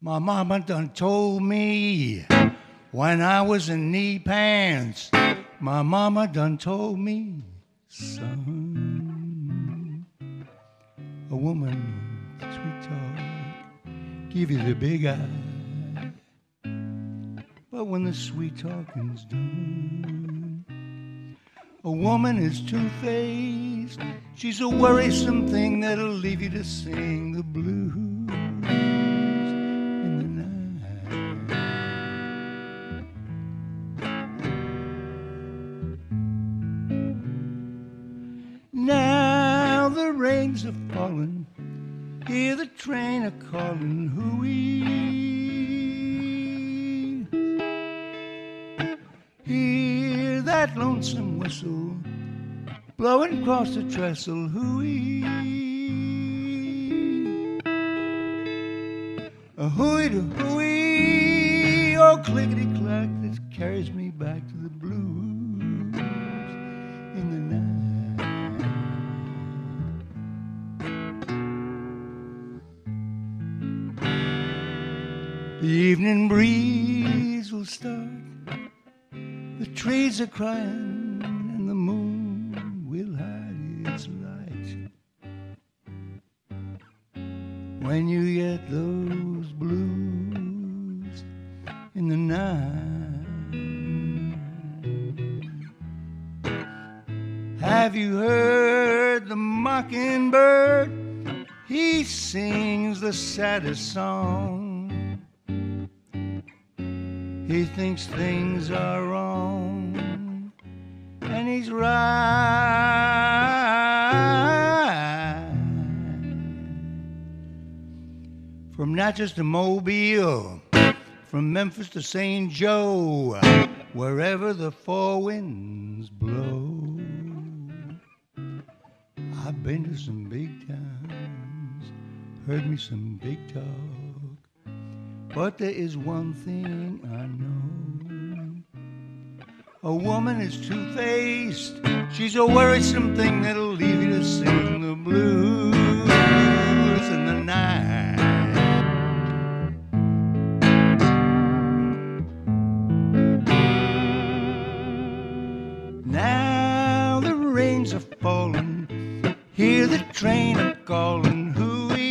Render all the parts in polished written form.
My mama done told me when I was in knee pants. My mama done told me, son, a woman with sweet talk give you the big eye. But when the sweet talking's done, a woman is two-faced. She's a worrisome thing that'll leave you to sing the blues in the night. Now the rains are falling, hear the train a-calling, hooey. Hear that lonesome whistle blowing across the trestle, hooey. A hooey to hooey, oh clickety-clack, that carries me back to the blues in the night. The evening breeze will start, the trees are crying, and the moon will hide its light. When you get those blues in the night. Have you heard the mockingbird? He sings the saddest song. He thinks things are wrong, and he's right. From Natchez to Mobile, from Memphis to St. Joe, wherever the four winds blow. I've been to some big towns, heard me some big talk, but there is one thing I know. A woman is two-faced. She's a worrisome thing that'll leave you to sing the blues in the night. Now the rains are falling, hear the train a-calling, hooey.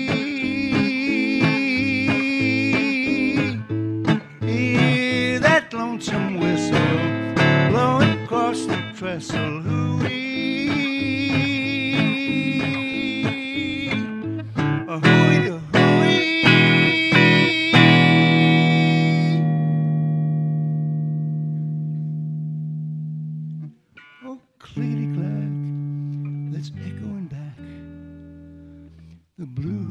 Hear that lonesome whistle blowing across the trestle, hooey. A hooey to hooey. Oh, clickety-clack, that's echoing back the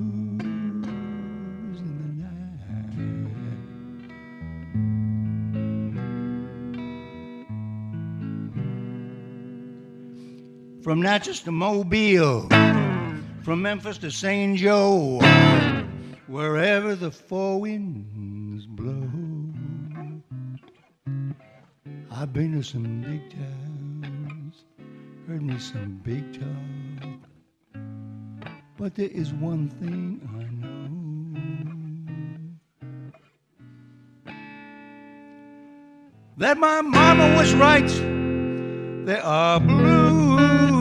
blues in the night. From Natchez to Mobile, from Memphis to St. Joe, wherever the four winds blow. I've been to some big towns, heard me some big talk, but there is one thing I know, that my mama was right. There are blues